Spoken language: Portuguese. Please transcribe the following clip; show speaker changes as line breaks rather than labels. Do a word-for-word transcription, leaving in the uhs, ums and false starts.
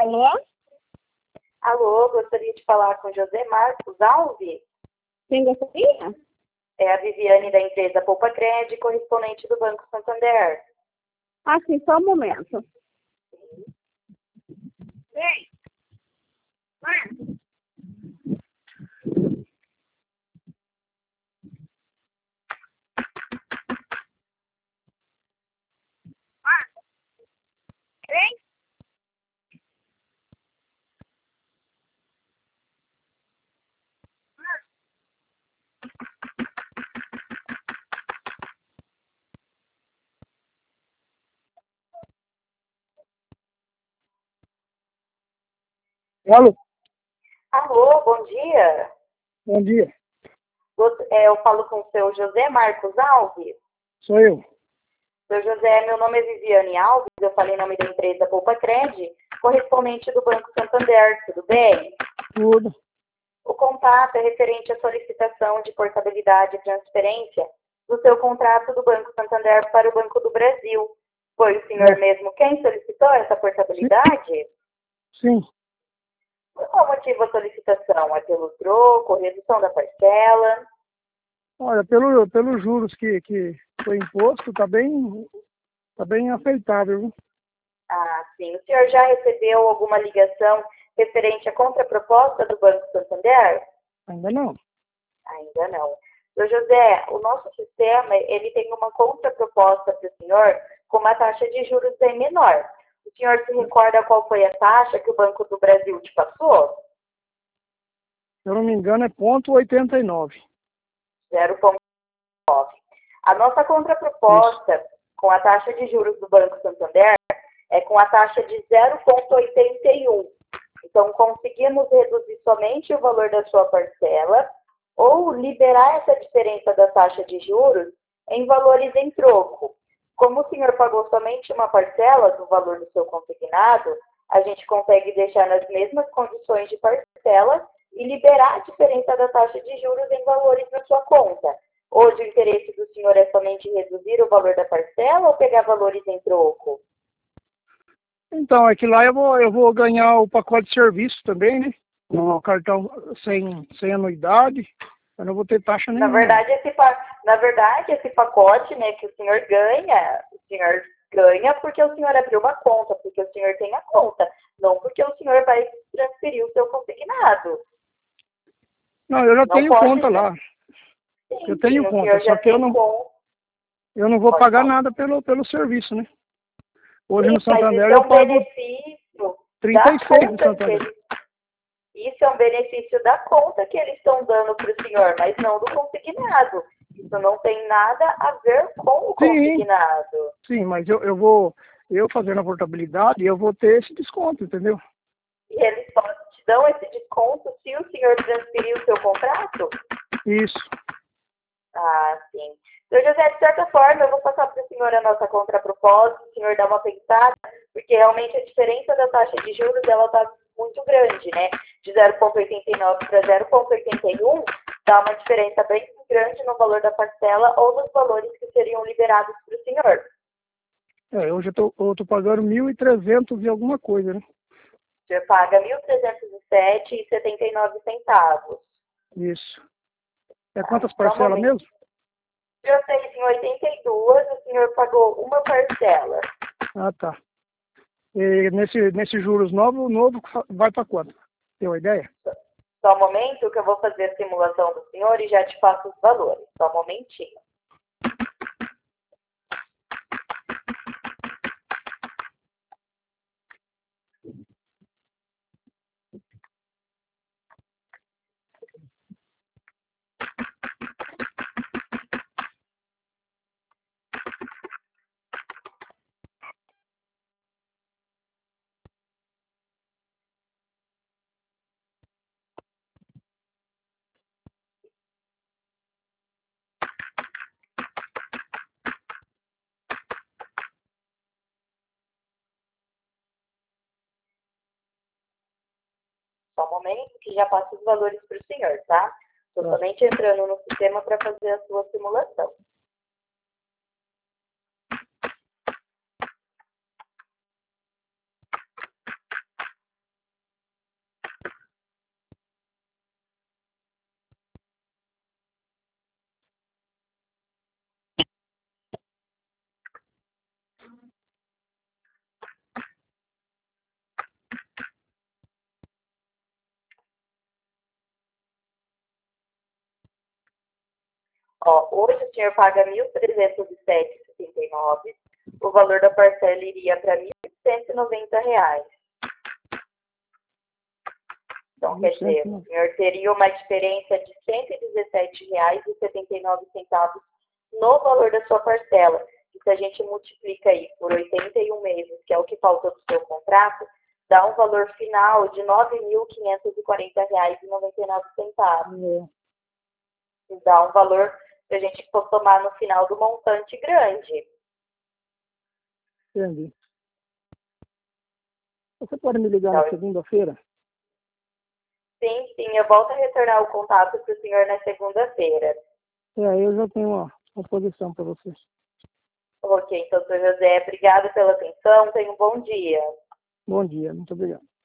Alô?
Alô, gostaria de falar com José Marcos Alves.
Quem gostaria?
É a Viviane da empresa Poupa Crédito, correspondente do Banco Santander.
Ah, sim, só um momento. Vem. Vai. Vem.
Alô?
Alô, bom dia.
Bom dia.
Gost- é, Eu falo com o seu José Marcos Alves.
Sou eu.
Seu José, meu nome é Viviane Alves, eu falei em nome da empresa Poupa Crédito, correspondente do Banco Santander, tudo bem?
Tudo.
O contato é referente à solicitação de portabilidade e transferência do seu contrato do Banco Santander para o Banco do Brasil. Foi o senhor
É.
mesmo quem solicitou essa portabilidade?
Sim.
Por qual motivo a solicitação? É pelo troco, redução da parcela?
Olha, pelo, pelos juros que, que foi imposto, tá bem, tá bem aceitável, viu?
Ah, sim. O senhor já recebeu alguma ligação referente à contraproposta do Banco Santander?
Ainda não.
Ainda não. Seu José, o nosso sistema, ele tem uma contraproposta para o senhor com uma taxa de juros bem menor. O senhor se recorda qual foi a taxa que o Banco do Brasil te passou?
Se eu não me engano, é ponto oitenta e nove.
zero vírgula nove. A nossa contraproposta com a taxa de juros do Banco Santander é com a taxa de zero vírgula oitenta e um. Então, conseguimos reduzir somente o valor da sua parcela ou liberar essa diferença da taxa de juros em valores em troco. Como o senhor pagou somente uma parcela do valor do seu consignado, a gente consegue deixar nas mesmas condições de parcela e liberar a diferença da taxa de juros em valores na sua conta. Hoje, o interesse do senhor é somente reduzir o valor da parcela ou pegar valores em troco?
Então, é que lá eu vou, eu vou ganhar o pacote de serviço também, né? Um cartão sem, sem anuidade. Eu não vou ter taxa
Na
nenhuma.
verdade, esse, pa- na verdade, esse pacote, né, que o senhor ganha, o senhor ganha porque o senhor abriu uma conta, porque o senhor tem a conta, não porque o senhor vai transferir o seu consignado.
Não, eu já
Não
tenho
pode
conta
ser.
lá.
Sim,
Eu tenho
sim, o
conta,
senhor
só
já
que eu
tem
não,
conta.
eu não vou
Pode
pagar
falar.
nada pelo, pelo serviço, né? Hoje
Sim,
no
mas
Santander
isso é
eu
um
pago
benefício
trinta
da
e seis no
conta que
Santander.
eles... Isso é um benefício da conta que eles estão dando para o senhor, mas não do consignado. Isso não tem nada a ver com o
Sim.
consignado.
Sim, mas eu, eu vou, eu fazendo a portabilidade, eu vou ter esse desconto, entendeu?
E eles só te dão esse desconto se o senhor transferir o seu contrato?
Isso.
Ah, sim. Seu José, de certa forma, eu vou passar para o senhor a nossa contraproposta, o senhor dá uma pensada, porque realmente a diferença da taxa de juros, ela está muito grande, né? De zero vírgula oitenta e nove para zero vírgula oitenta e um, dá uma diferença bem grande no valor da parcela ou nos valores que seriam liberados para o senhor.
É, hoje eu tô, eu tô pagando mil e trezentos e alguma coisa, né?
O senhor paga mil trezentos e sete reais e setenta e nove centavos.
Isso. É quantas
Só um
parcelas
momento.
mesmo?
O senhor fez em oitenta e duas, o senhor pagou uma parcela.
Ah, tá. E nesse, nesse juros novo, o novo vai para quanto? Tem uma ideia?
Só um momento que eu vou fazer a simulação do senhor e já te passo os valores. Só um momentinho. Só um momento que já passo os valores para o senhor, tá? Estou
Tá.
somente entrando no sistema para fazer a sua simulação. Ó, hoje o senhor paga mil trezentos e sete reais e setenta e nove centavos. O valor da parcela iria para mil cento e noventa reais. Então, quer dizer, o senhor teria uma diferença de cento e dezessete reais e setenta e nove centavos no valor da sua parcela. E se a gente multiplica aí por oitenta e um meses, que é o que falta do seu contrato, dá um valor final de nove mil quinhentos e quarenta reais e noventa e nove centavos.
É.
E dá um valor que a gente for tomar no final do montante grande.
Entendi. Você pode me ligar na
Então,
segunda-feira?
sim, sim, eu volto a retornar o contato para o senhor na segunda-feira.
É, eu já tenho uma, uma posição para você.
Ok, então, senhor José, obrigado pela atenção, tenha um bom dia.
Bom dia, muito obrigado.